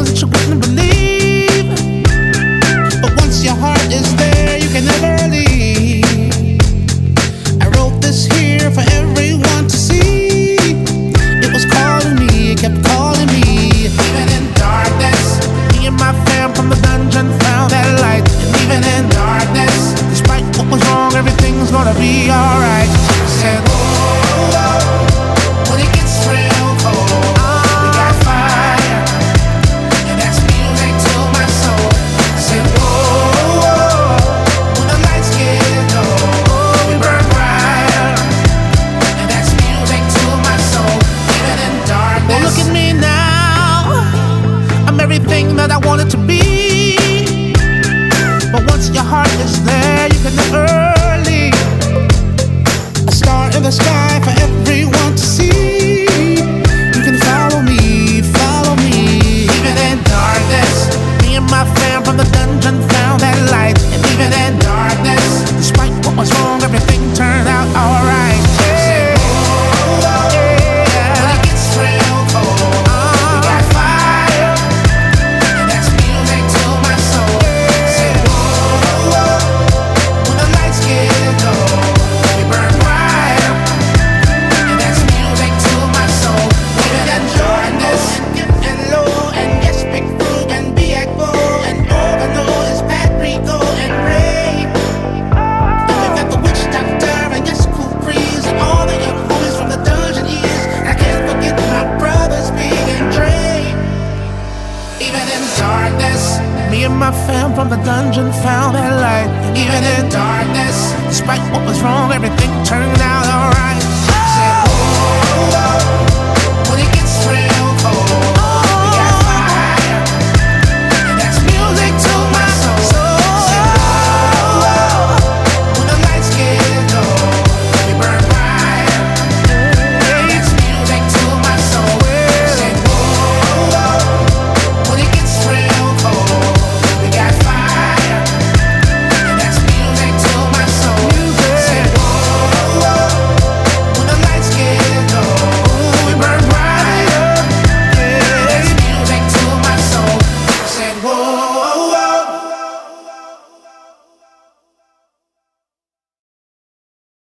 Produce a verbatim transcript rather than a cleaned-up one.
things that you wouldn't believe. But once your heart is there, you can never leave. I wrote this here for everyone to see. It was calling me, it kept calling me. Even in darkness, me and my fam from the dungeon found that light. And even in darkness, despite what was wrong, everything's gonna be alright. I said, oh, oh, oh, when it gets real cold, we got fire, and that's music to my soul. I said, oh, oh, oh, when the lights get low, we burn brighter, and that's music to my soul. Even in darkness. Well, look at me now, I'm everything that I wanted to be. But once your heart is there, you can never leave. A star in the sky for everyone to see. You can follow me, follow me. Even in darkness, me and my fam from the dungeon found that light. And even in darkness, despite what was wrong, everything turned out alright. Yeah. Oh, oh, yeah. When it gets real cold, we got fire, and that's music to my soul. Say, oh, oh, when the lights get low, we burn brighter, and that's music to my soul. Even in darkness, and low, and yes, Big Food, and B X Bo, and Overload is Pat Rico and Ray. And we've got the Witch Doctor, and yes, Cool Breeze, and all the young homies from the dungeon years. I can't forget my brothers, Big and Dre. Even in darkness, me and my fam from the dungeon found that light. Even in darkness, despite what was wrong, everything turned out alright.